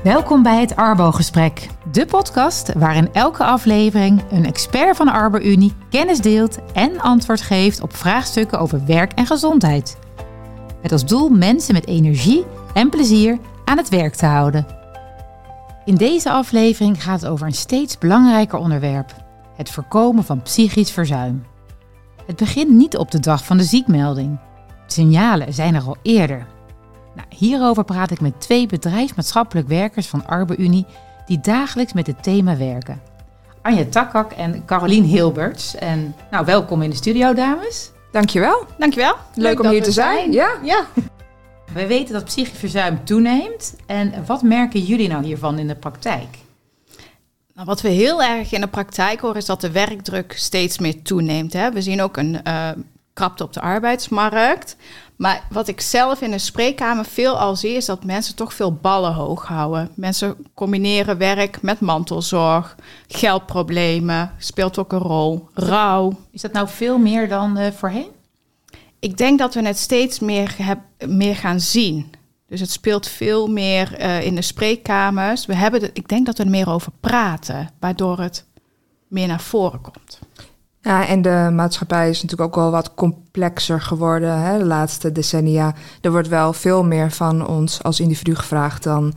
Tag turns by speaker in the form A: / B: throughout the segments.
A: Welkom bij het Arbo-gesprek, de podcast waarin elke aflevering een expert van de Arbo-Unie kennis deelt en antwoord geeft op vraagstukken over werk en gezondheid. Met als doel mensen met energie en plezier aan het werk te houden. In deze aflevering gaat het over een steeds belangrijker onderwerp: het voorkomen van psychisch verzuim. Het begint niet op de dag van de ziekmelding. De signalen zijn er al eerder. Hierover praat ik met 2 bedrijfsmaatschappelijk werkers van Arbo-Unie die dagelijks met het thema werken. Anja Takkak en Carolien Hilberts. En welkom in de studio, dames.
B: Dankjewel.
C: Dankjewel.
B: Leuk om hier te zijn. Ja.
A: Wij weten dat psychisch verzuim toeneemt. En wat merken jullie nou hiervan in de praktijk?
C: Nou, wat we heel erg in de praktijk horen is dat de werkdruk steeds meer toeneemt. Hè? We zien ook een krapte op de arbeidsmarkt. Maar wat ik zelf in de spreekkamer veel al zie, is dat mensen toch veel ballen hoog houden. Mensen combineren werk met mantelzorg, geldproblemen, speelt ook een rol, rouw.
A: Is dat nou veel meer dan voorheen?
C: Ik denk dat we het steeds meer gaan zien. Dus het speelt veel meer in de spreekkamers. Ik denk dat we er meer over praten, waardoor het meer naar voren komt.
B: Ja, en de maatschappij is natuurlijk ook wel wat complexer geworden, hè, de laatste decennia. Er wordt wel veel meer van ons als individu gevraagd dan,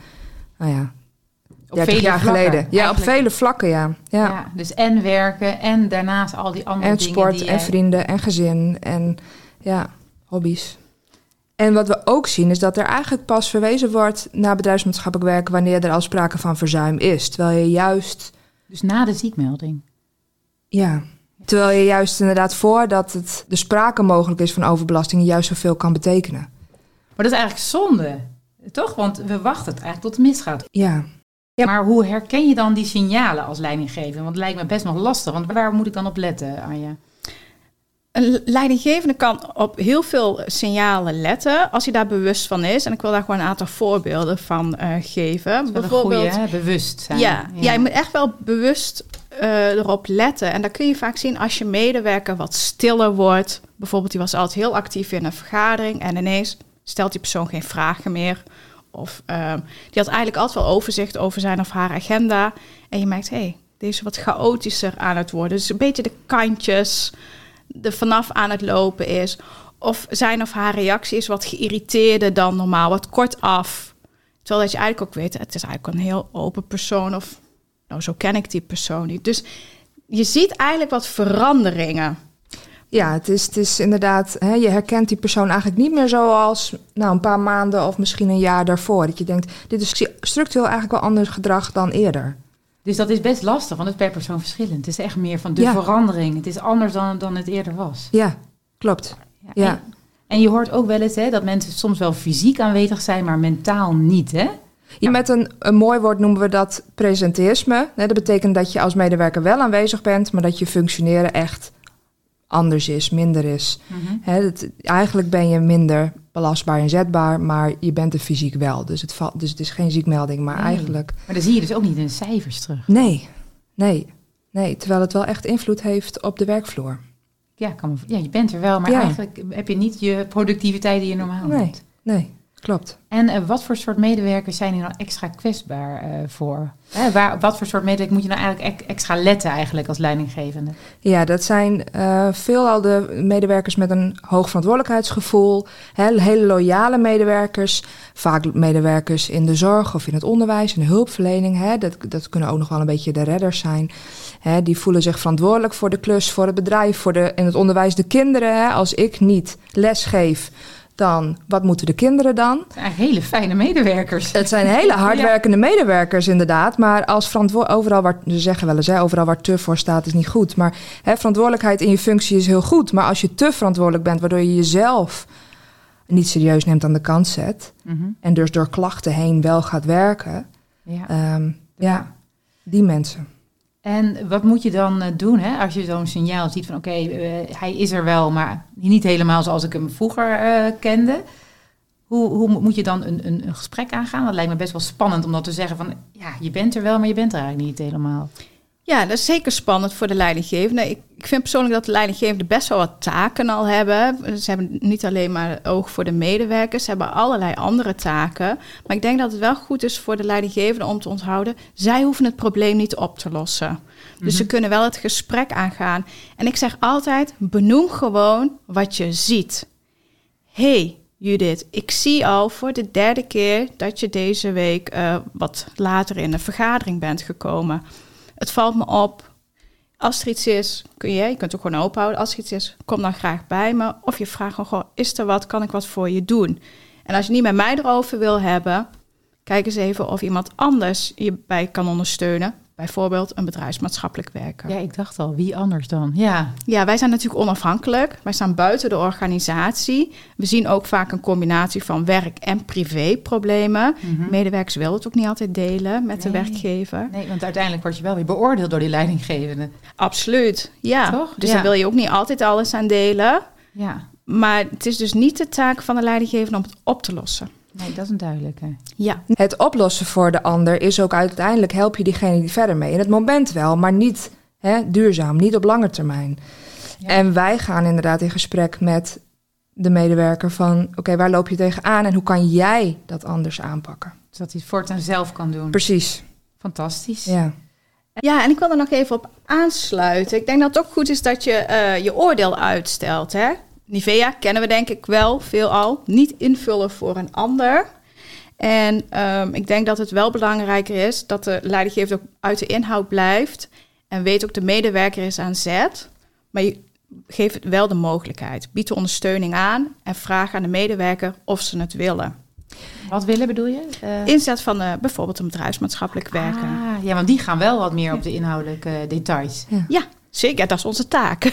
B: 30 jaar geleden. Ja, op vele vlakken, ja.
A: Dus en werken en daarnaast al die andere dingen.
B: En sport en vrienden en gezin en hobby's. En wat we ook zien is dat er eigenlijk pas verwezen wordt naar bedrijfsmaatschappelijk werk wanneer er al sprake van verzuim is. Terwijl je juist...
A: Dus na de ziekmelding?
B: Ja. Terwijl je juist inderdaad voordat de sprake mogelijk is van overbelasting juist zoveel kan betekenen.
A: Maar dat is eigenlijk zonde, toch? Want we wachten het eigenlijk tot het misgaat.
B: Ja.
A: Maar hoe herken je dan die signalen als leidinggevende? Want het lijkt me best nog lastig. Want waar moet ik dan op letten, Anja?
C: Een leidinggevende kan op heel veel signalen letten als hij daar bewust van is. En ik wil daar gewoon een aantal voorbeelden van geven.
A: Bijvoorbeeld, goeie, bewust zijn.
C: Ja, je moet echt wel bewust erop letten. En dat kun je vaak zien als je medewerker wat stiller wordt. Bijvoorbeeld, die was altijd heel actief in een vergadering en ineens stelt die persoon geen vragen meer. Of die had eigenlijk altijd wel overzicht over zijn of haar agenda. En je merkt, deze wat chaotischer aan het worden. Dus een beetje de kantjes er vanaf aan het lopen is. Of zijn of haar reactie is wat geïrriteerder dan normaal, wat kortaf. Terwijl dat je eigenlijk ook weet, het is eigenlijk een heel open persoon. Of zo ken ik die persoon niet. Dus je ziet eigenlijk wat veranderingen.
B: Ja, het is inderdaad, je herkent die persoon eigenlijk niet meer zoals een paar maanden of misschien een jaar daarvoor. Dat je denkt, dit is structureel eigenlijk wel anders gedrag dan eerder.
A: Dus dat is best lastig, want het is per persoon verschillend. Het is echt meer van de verandering. Het is anders dan het eerder was.
B: Ja, klopt. Ja.
A: En je hoort ook wel eens dat mensen soms wel fysiek aanwezig zijn, maar mentaal niet, hè?
B: Ja, met een mooi woord noemen we dat presenteïsme. Dat betekent dat je als medewerker wel aanwezig bent, maar dat je functioneren echt anders is, minder is. Mm-hmm. Eigenlijk ben je minder belastbaar en zetbaar, maar je bent er fysiek wel. Dus het is geen ziekmelding, maar eigenlijk...
A: Maar dan zie je dus ook niet in cijfers terug.
B: Nee. Terwijl het wel echt invloed heeft op de werkvloer.
A: Ja, je bent er wel, maar eigenlijk heb je niet je productiviteit die je normaal hebt.
B: Nee, klopt.
A: En wat voor soort medewerkers zijn hier nou extra kwetsbaar voor? Wat voor soort medewerkers moet je nou eigenlijk extra letten eigenlijk als leidinggevende? Ja,
B: dat zijn veelal de medewerkers met een hoog verantwoordelijkheidsgevoel. Hele loyale medewerkers. Vaak medewerkers in de zorg of in het onderwijs, in de hulpverlening. Dat kunnen ook nog wel een beetje de redders zijn. Die voelen zich verantwoordelijk voor de klus, voor het bedrijf, in het onderwijs de kinderen. Als ik niet les geef, dan, wat moeten de kinderen dan?
A: Het zijn eigenlijk hele fijne medewerkers.
B: Het zijn hele hardwerkende medewerkers inderdaad. Maar als ze zeggen wel eens, overal waar te voor staat is niet goed. Maar verantwoordelijkheid in je functie is heel goed. Maar als je te verantwoordelijk bent, waardoor je jezelf niet serieus neemt aan de kant zet. Mm-hmm. En dus door klachten heen wel gaat werken. Die mensen.
A: En wat moet je dan doen als je zo'n signaal ziet van hij is er wel, maar niet helemaal zoals ik hem vroeger kende. Hoe moet je dan een gesprek aangaan? Dat lijkt me best wel spannend om dat te zeggen van je bent er wel, maar je bent er eigenlijk niet helemaal.
C: Ja, dat is zeker spannend voor de leidinggevende. Ik vind persoonlijk dat de leidinggevenden best wel wat taken al hebben. Ze hebben niet alleen maar oog voor de medewerkers, ze hebben allerlei andere taken. Maar ik denk dat het wel goed is voor de leidinggevende om te onthouden, zij hoeven het probleem niet op te lossen. Dus ze kunnen wel het gesprek aangaan. En ik zeg altijd, benoem gewoon wat je ziet. Hey Judith, ik zie al voor de 3e keer dat je deze week wat later in de vergadering bent gekomen. Het valt me op. Als er iets is, je kunt ook gewoon open houden. Als er iets is, kom dan graag bij me. Of je vraagt gewoon, is er wat, kan ik wat voor je doen? En als je niet met mij erover wil hebben, kijk eens even of iemand anders je bij kan ondersteunen. Bijvoorbeeld een bedrijfsmaatschappelijk werker.
A: Ja, ik dacht al, wie anders dan? Ja,
C: wij zijn natuurlijk onafhankelijk. Wij staan buiten de organisatie. We zien ook vaak een combinatie van werk- en privéproblemen. Medewerkers willen het ook niet altijd delen met de werkgever.
A: Nee, want uiteindelijk word je wel weer beoordeeld door die leidinggevende.
C: Absoluut, ja.
A: Toch?
C: Dus daar wil je ook niet altijd alles aan delen.
A: Ja.
C: Maar het is dus niet de taak van de leidinggevende om het op te lossen.
A: Nee, dat is een duidelijke.
C: Ja.
B: Het oplossen voor de ander is ook uiteindelijk help je diegene die verder mee. In het moment wel, maar niet duurzaam, niet op lange termijn. Ja. En wij gaan inderdaad in gesprek met de medewerker van, oké, waar loop je tegenaan en hoe kan jij dat anders aanpakken?
A: Zodat hij het voortaan zelf kan doen.
B: Precies.
A: Fantastisch.
B: Ja.
C: Ja, en ik wil er nog even op aansluiten. Ik denk dat het ook goed is dat je je oordeel uitstelt, hè? Nivea kennen we denk ik wel veelal. Niet invullen voor een ander. En ik denk dat het wel belangrijker is dat de leidinggevende ook uit de inhoud blijft. En weet ook de medewerker is aan zet. Maar je geeft het wel de mogelijkheid. Bied de ondersteuning aan en vraag aan de medewerker of ze het willen.
A: Wat willen bedoel je?
C: Inzet van bijvoorbeeld een bedrijfsmaatschappelijk werker.
A: Ja, want die gaan wel wat meer op de inhoudelijke details.
C: Ja, zeker. Dat is onze taak.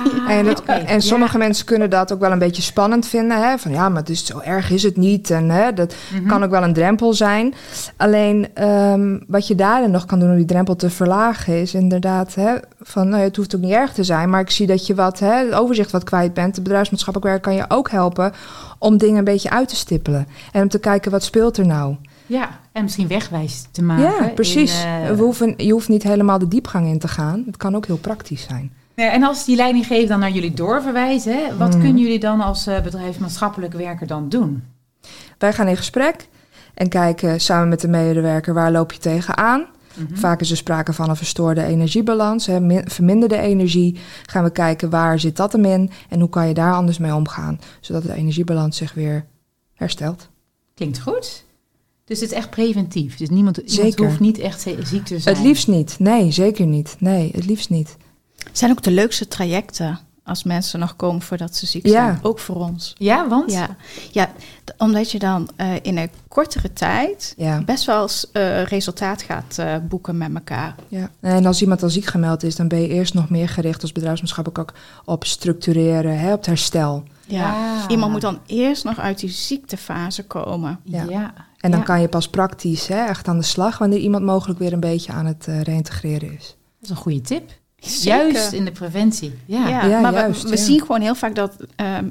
B: En sommige mensen kunnen dat ook wel een beetje spannend vinden. Hè? Van ja, maar het is zo erg is het niet. En dat kan ook wel een drempel zijn. Alleen wat je daarin nog kan doen om die drempel te verlagen is inderdaad van het hoeft ook niet erg te zijn. Maar ik zie dat je het overzicht wat kwijt bent. De bedrijfsmaatschappelijk werk kan je ook helpen om dingen een beetje uit te stippelen. En om te kijken wat speelt er nou.
A: Ja, en misschien wegwijs te maken.
B: Ja, precies. Je hoeft niet helemaal de diepgang in te gaan. Het kan ook heel praktisch zijn.
A: Ja, en als die leidinggever dan naar jullie doorverwijzen, wat kunnen jullie dan als bedrijfsmaatschappelijk werker dan doen?
B: Wij gaan in gesprek en kijken samen met de medewerker waar loop je tegenaan. Vaak is er sprake van een verstoorde energiebalans, verminderde energie. Gaan we kijken waar zit dat hem in en hoe kan je daar anders mee omgaan, zodat de energiebalans zich weer herstelt.
A: Klinkt goed. Dus het is echt preventief. Dus iemand hoeft niet echt ziek te zijn.
B: Het liefst niet. Nee, zeker niet. Nee, het liefst niet.
C: Het zijn ook de leukste trajecten als mensen nog komen voordat ze ziek zijn. Ook voor ons.
A: Ja, want?
C: Ja, omdat je dan in een kortere tijd best wel resultaat gaat boeken met elkaar.
B: Ja. En als iemand al ziek gemeld is, dan ben je eerst nog meer gericht als bedrijfsmaatschappelijk ook op structureren, op het herstel.
C: Ja. Iemand moet dan eerst nog uit die ziektefase komen.
B: Ja. En dan kan je pas praktisch echt aan de slag wanneer iemand mogelijk weer een beetje aan het reïntegreren is.
A: Dat is een goede tip.
C: Zeker.
A: Juist in de preventie.
C: Maar we zien gewoon heel vaak dat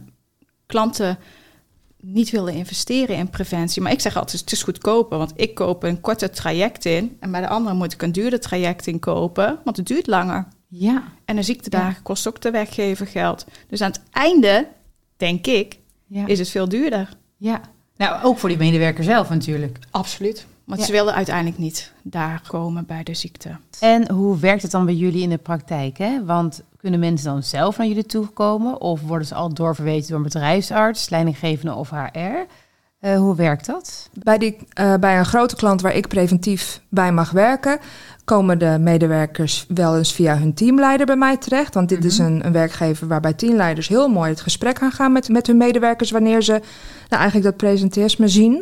C: klanten niet willen investeren in preventie. Maar ik zeg altijd, het is goedkoper, want ik koop een korte traject in. En bij de andere moet ik een duurder traject in kopen, want het duurt langer.
A: Ja.
C: En de ziektedagen kost ook de werkgever geld. Dus aan het einde, denk ik, is het veel duurder.
A: Ja. Nou, ook voor die medewerker zelf natuurlijk.
C: Absoluut. Want ze willen uiteindelijk niet daar komen bij de ziekte.
D: En hoe werkt het dan bij jullie in de praktijk? Hè? Want kunnen mensen dan zelf naar jullie toe komen? Of worden ze al doorverwezen door een bedrijfsarts, leidinggevende of HR? Hoe werkt dat?
B: Bij een grote klant waar ik preventief bij mag werken, komen de medewerkers wel eens via hun teamleider bij mij terecht. Want dit is een werkgever waarbij teamleiders heel mooi het gesprek gaan met hun medewerkers wanneer ze eigenlijk dat presenteerisme zien.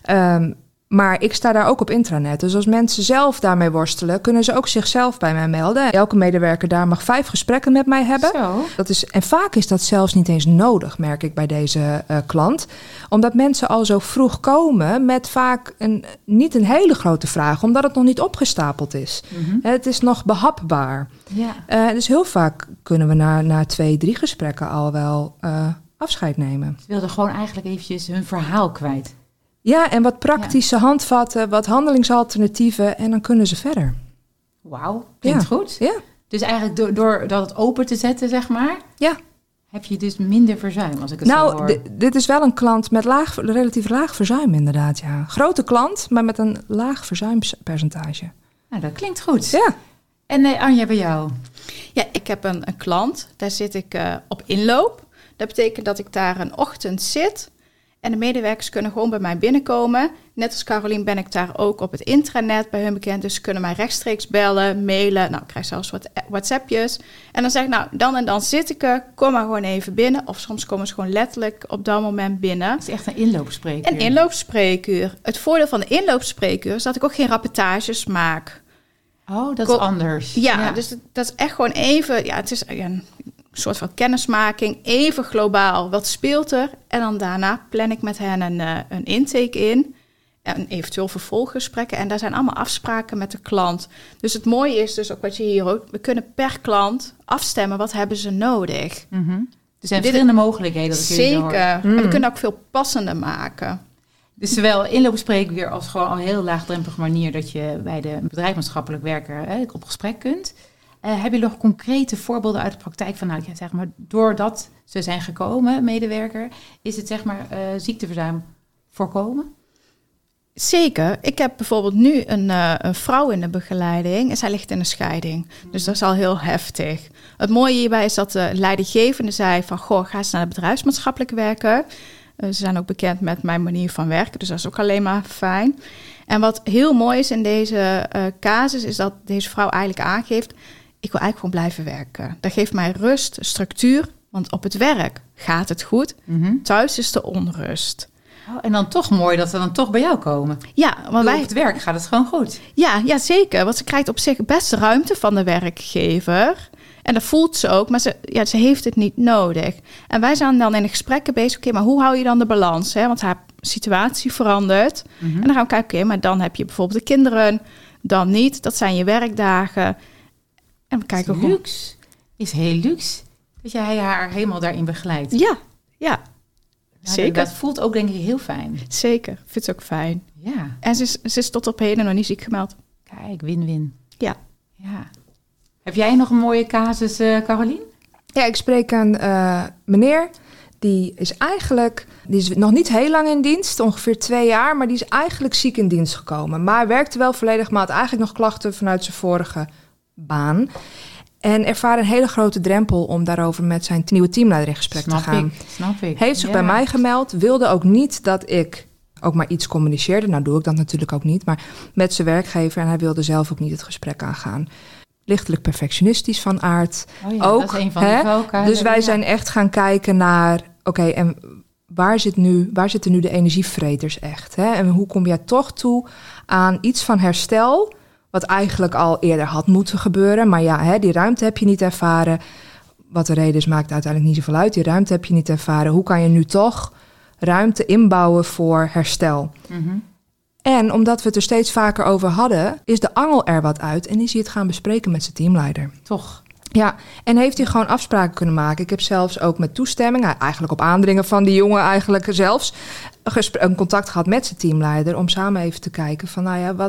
B: Maar ik sta daar ook op intranet. Dus als mensen zelf daarmee worstelen, kunnen ze ook zichzelf bij mij melden. Elke medewerker daar mag 5 gesprekken met mij hebben.
A: Zo.
B: En vaak is dat zelfs niet eens nodig, merk ik bij deze klant. Omdat mensen al zo vroeg komen met vaak niet een hele grote vraag, omdat het nog niet opgestapeld is. Het is nog behapbaar. Ja. Dus heel vaak kunnen we na 2, 3 gesprekken al wel afscheid nemen.
A: Ze wilden gewoon eigenlijk eventjes hun verhaal kwijt.
B: Ja, en wat praktische handvatten, wat handelingsalternatieven en dan kunnen ze verder.
A: Wauw, klinkt goed.
B: Ja.
A: Dus eigenlijk door dat het open te zetten, zeg maar...
B: Ja.
A: Heb je dus minder verzuim, als ik het zo hoor.
B: Nou, dit is wel een klant met relatief laag verzuim inderdaad, ja. Grote klant, maar met een laag verzuimpercentage.
A: Nou, dat klinkt goed.
B: Ja.
A: En Anja, bij jou?
C: Ja, ik heb een klant, daar zit ik op inloop. Dat betekent dat ik daar een ochtend zit en de medewerkers kunnen gewoon bij mij binnenkomen. Net als Carolien ben ik daar ook op het intranet bij hun bekend, dus ze kunnen mij rechtstreeks bellen, mailen. Nou, ik krijg zelfs wat WhatsAppjes. En dan zeg ik, nou, dan en dan zit ik er, kom maar gewoon even binnen. Of soms komen ze gewoon letterlijk op dat moment binnen.
A: Het is echt een inloopspreekuur.
C: Een inloopspreekuur. Het voordeel van de inloopspreekuur is dat ik ook geen rapportages maak.
A: Oh, dat is anders.
C: Ja, dus dat is echt gewoon even... Ja, het is een soort van kennismaking. Even globaal, wat speelt er? En dan daarna plan ik met hen een intake in. En eventueel vervolggesprekken. En daar zijn allemaal afspraken met de klant. Dus het mooie is dus ook wat je hier ook... We kunnen per klant afstemmen, wat hebben ze nodig?
A: Mm-hmm. Er zijn verschillende mogelijkheden. Dat
C: Zeker. En we kunnen ook veel passender maken.
A: Dus zowel inloopspreekuur als gewoon een heel laagdrempelige manier dat je bij de bedrijfsmaatschappelijk werker op gesprek kunt. Heb je nog concrete voorbeelden uit de praktijk van, nou, zeg maar, doordat ze zijn gekomen, medewerker, is het zeg maar ziekteverzuim voorkomen?
C: Zeker. Ik heb bijvoorbeeld nu een vrouw in de begeleiding en zij ligt in een scheiding. Dus dat is al heel heftig. Het mooie hierbij is dat de leidinggevende zei van, goh, ga eens naar de bedrijfsmaatschappelijk werken. Ze zijn ook bekend met mijn manier van werken, dus dat is ook alleen maar fijn. En wat heel mooi is in deze casus, is dat deze vrouw eigenlijk aangeeft, ik wil eigenlijk gewoon blijven werken. Dat geeft mij rust, structuur, want op het werk gaat het goed. Mm-hmm. Thuis is de onrust.
A: Oh, en dan toch mooi dat ze dan toch bij jou komen.
C: Ja, want
A: op het werk gaat het gewoon goed.
C: Ja, zeker. Want ze krijgt op zich best ruimte van de werkgever. En dat voelt ze ook, maar ze heeft het niet nodig. En wij zijn dan in de gesprekken bezig, oké, maar hoe hou je dan de balans? Hè? Want haar situatie verandert. Mm-hmm. En dan gaan we kijken, oké, maar dan heb je bijvoorbeeld de kinderen, dan niet. Dat zijn je werkdagen. En we kijken
A: hoe. Luxe. Is heel luxe. Dat jij haar helemaal daarin begeleidt.
C: Ja.
A: Nou,
C: Zeker.
A: Dat voelt ook denk ik heel fijn.
C: Zeker, ik vind het ook fijn.
A: Ja.
C: En ze is tot op heden nog niet ziek gemeld.
A: Kijk, win-win.
C: Ja.
A: Heb jij nog een mooie casus, Carolien?
B: Ja, ik spreek een meneer. Die is nog niet heel lang in dienst, ongeveer 2 jaar. Maar die is eigenlijk ziek in dienst gekomen. Maar werkte wel volledig, maar had eigenlijk nog klachten vanuit zijn vorige baan. En ervaarde een hele grote drempel om daarover met zijn nieuwe teamleider in gesprek te gaan.
A: Snap ik.
B: Heeft zich bij mij gemeld, wilde ook niet dat ik ook maar iets communiceerde. Nou doe ik dat natuurlijk ook niet, maar met zijn werkgever. En hij wilde zelf ook niet het gesprek aangaan. Lichtelijk perfectionistisch van aard.
A: Oh ja,
B: ook,
A: dat is een van de valkuilen.
B: Dus wij zijn echt gaan kijken naar, oké, en waar zitten nu de energievreters echt? Hè? En hoe kom jij toch toe aan iets van herstel, wat eigenlijk al eerder had moeten gebeuren. Maar ja, die ruimte heb je niet ervaren. Wat de reden is, maakt uiteindelijk niet zoveel uit. Die ruimte heb je niet ervaren. Hoe kan je nu toch ruimte inbouwen voor herstel? Mm-hmm. En omdat we het er steeds vaker over hadden, is de angel er wat uit en is hij het gaan bespreken met zijn teamleider.
A: Toch?
B: Ja, en heeft hij gewoon afspraken kunnen maken. Ik heb zelfs ook met toestemming, eigenlijk op aandringen van die jongen eigenlijk zelfs, een contact gehad met zijn teamleider om samen even te kijken van, nou ja,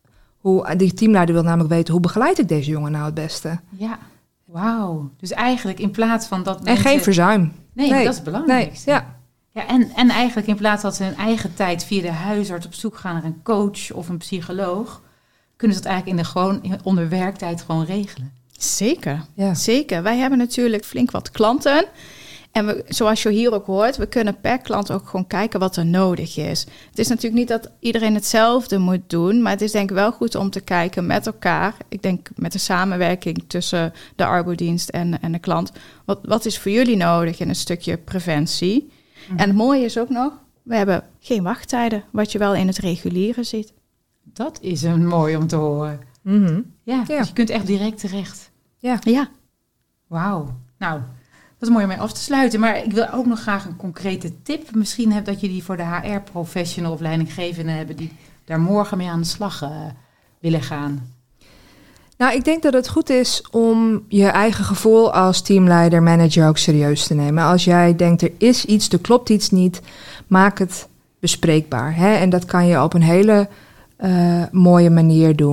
B: die teamleider wil namelijk weten, hoe begeleid ik deze jongen nou het beste?
A: Ja, wauw. Dus eigenlijk in plaats van dat
B: En geen verzuim.
A: Nee, dat is het belangrijkste.
B: Nee,
A: ja, en eigenlijk in plaats dat ze hun eigen tijd via de huisarts op zoek gaan naar een coach of een psycholoog, kunnen ze dat eigenlijk onder werktijd gewoon regelen.
C: Zeker, zeker. Wij hebben natuurlijk flink wat klanten. En zoals je hier ook hoort, we kunnen per klant ook gewoon kijken wat er nodig is. Het is natuurlijk niet dat iedereen hetzelfde moet doen, maar het is denk ik wel goed om te kijken met elkaar. Ik denk met de samenwerking tussen de arbodienst en de klant. Wat is voor jullie nodig in een stukje preventie? Mm-hmm. En het mooie is ook nog, we hebben geen wachttijden, wat je wel in het reguliere ziet.
A: Dat is een mooi om te horen. Mm-hmm. Ja, dus je kunt echt direct terecht.
C: Ja.
A: Wauw. Nou, dat is mooi om mee af te sluiten. Maar ik wil ook nog graag een concrete tip. Misschien dat je die voor de HR-professional of leidinggevende hebben die daar morgen mee aan de slag willen gaan.
B: Nou, ik denk dat het goed is om je eigen gevoel als teamleider, manager ook serieus te nemen. Als jij denkt, er is iets, er klopt iets niet, maak het bespreekbaar. Hè? En dat kan je op een hele mooie manier doen.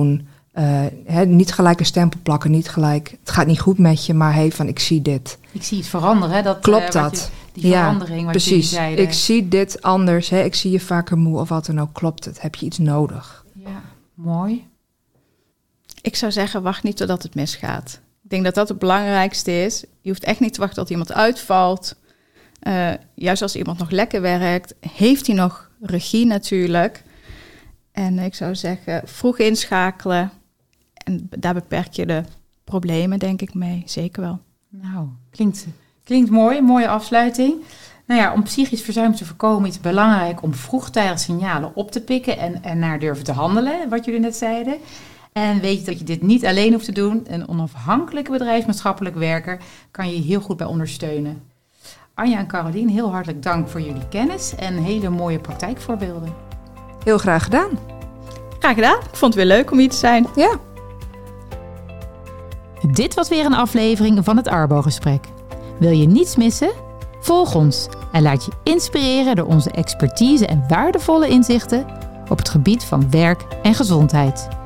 B: Niet gelijk een stempel plakken, niet gelijk, het gaat niet goed met je, maar van ik zie dit.
D: Ik zie het veranderen. Dat,
B: klopt dat?
D: Die verandering wat
B: precies.
D: jullie zeiden.
B: Ik zie dit anders, ik zie je vaker moe of wat dan ook. Klopt het? Heb je iets nodig?
D: Ja, mooi.
C: Ik zou zeggen, wacht niet totdat het misgaat. Ik denk dat dat het belangrijkste is. Je hoeft echt niet te wachten tot iemand uitvalt. Juist als iemand nog lekker werkt, heeft hij nog regie natuurlijk. En ik zou zeggen, vroeg inschakelen. En daar beperk je de problemen, denk ik, mee. Zeker wel.
D: Nou, klinkt mooi. Mooie afsluiting. Nou ja, om psychisch verzuim te voorkomen is het belangrijk om vroegtijdig signalen op te pikken en naar durven te handelen, wat jullie net zeiden. En weet je dat je dit niet alleen hoeft te doen. Een onafhankelijke bedrijfsmaatschappelijk werker kan je heel goed bij ondersteunen. Anja en Carolien, heel hartelijk dank voor jullie kennis en hele mooie praktijkvoorbeelden.
B: Heel graag gedaan.
C: Graag gedaan. Ik vond het weer leuk om hier te zijn.
B: Ja.
A: Dit was weer een aflevering van het Arbo-gesprek. Wil je niets missen? Volg ons en laat je inspireren door onze expertise en waardevolle inzichten op het gebied van werk en gezondheid.